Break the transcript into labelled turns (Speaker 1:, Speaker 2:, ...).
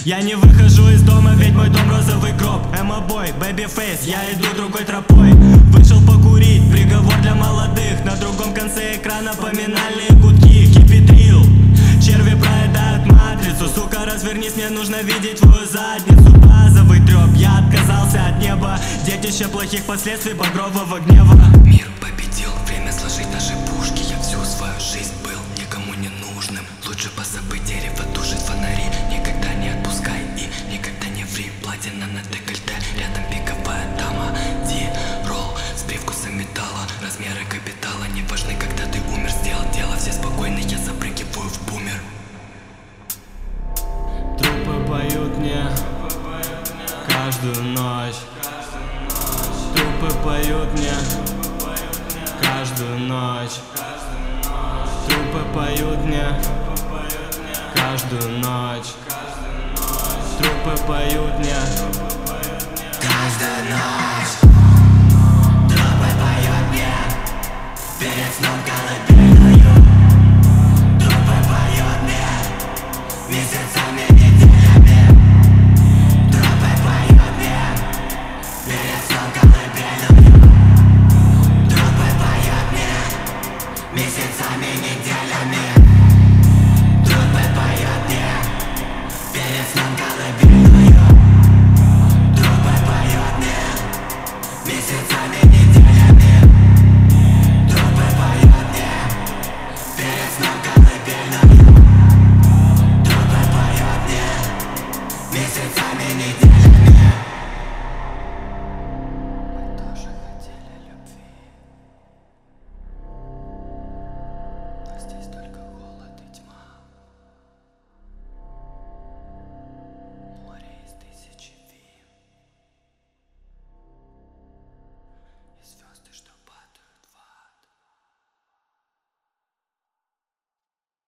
Speaker 1: Я не выхожу из дома, ведь мой дом розовый гроб. Эмо-бой, бэби-фейс, я иду другой тропой. Вышел покурить, приговор для молодых. На другом конце экрана поминальные гудки. Кипитрил, черви проедают матрицу. Сука, развернись, мне нужно видеть твою задницу. Базовый трёп, я отказался от неба. Детище плохих последствий багрового гнева.
Speaker 2: Мир победил, время сложить наши пушки. Я всю свою жизнь был никому не нужным. Лучше позабыть дерево, тушит фонари. Никогда не отпускай и никогда не ври. Платина на декольте, рядом пиковая дама. Ди-ролл с привкусом металла. Размеры капитала не важны, когда ты умер. Сделал дело, все спокойны, я запрыгиваю в бумер.
Speaker 1: Трупы поют мне каждую ночь. Трупы поют мне каждую ночь. Трупы поют мне каждую ночь. Трупы поют мне
Speaker 2: Каждую ночь трупы поют мне перед сном колыбельную. Трупы поют мне месяцами, неделями. Трупы поют мне перед сном колыбельную. Трупы поют мне месяцами, неделями. Трупы поют мне перед сном колыбельную.